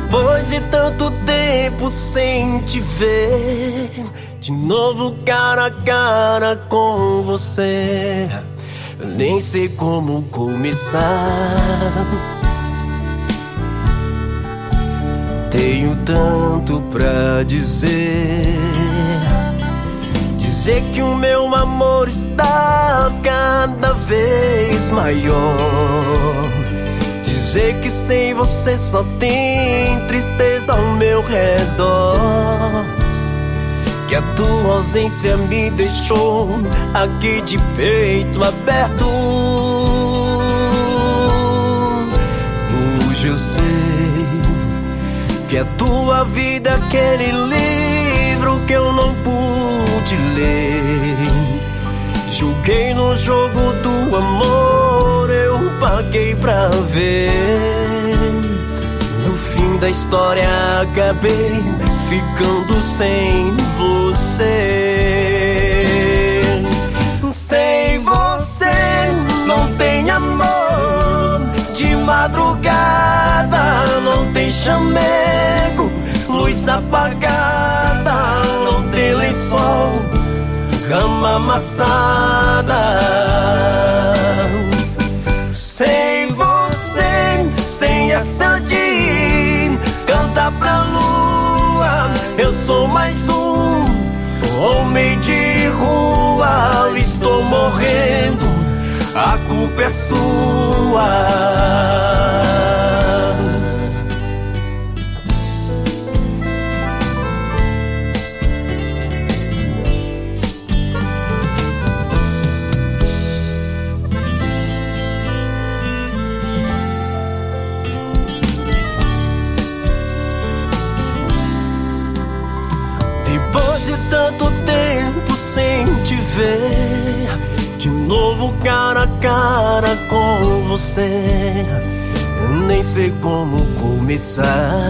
Depois de tanto tempo sem te ver, de novo cara a cara com você, eu nem sei como começar. Tenho tanto pra dizer. Dizer que o meu amor está cada vez maior. Dizer que sem você só tem tristeza ao meu redor. Que a tua ausência me deixou aqui de peito aberto. Hoje eu sei que a tua vida é aquele livro que eu não pude ler. Joguei no jogo do amor, eu paguei pra ver. No fim da história acabei ficando sem você. Sem você não tem amor. De madrugada não tem chamego. Luz apagada, não tem lençol, cama amassada. Sem você, sem essa de cantar pra lua, eu sou mais um homem de rua. Estou morrendo, a culpa é sua. Depois de tanto tempo sem te ver, de novo cara a cara com você, eu nem sei como começar.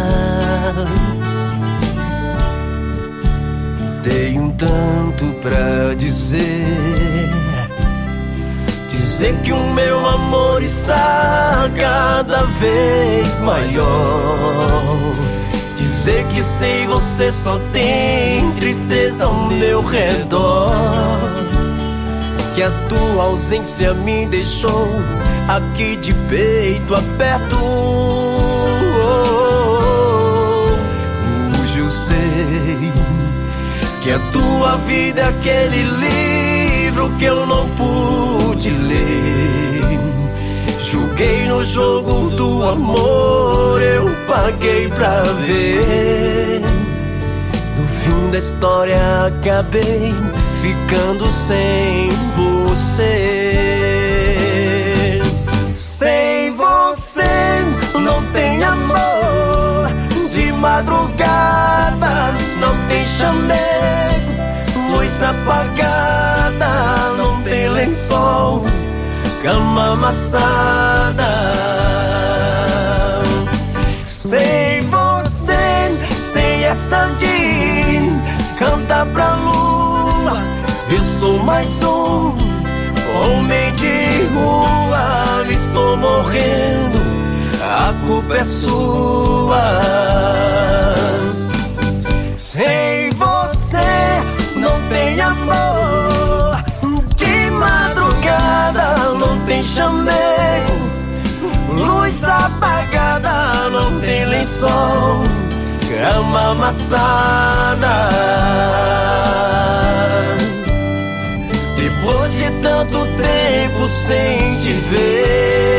Tenho tanto pra dizer. Dizer que o meu amor está cada vez maior. Dizer que sem você só tem tristeza ao meu redor. Que a tua ausência me deixou aqui de peito aberto. Hoje eu sei que a tua vida é aquele livro que eu não pude ler. Joguei no jogo do amor, eu paguei pra ver. No fim da história acabei ficando sem você. Sem você não tem amor. De madrugada não tem chamego. Luz apagada, não tem lençol, cama amassada. Sem você, sem essa de cantar pra lua, eu sou mais um homem de rua. Estou morrendo, a culpa é sua. Sem você não tem amor. De madrugada não tem chamego. Luz apagada, não tem lençol, cama amassada. Depois de tanto tempo sem te ver,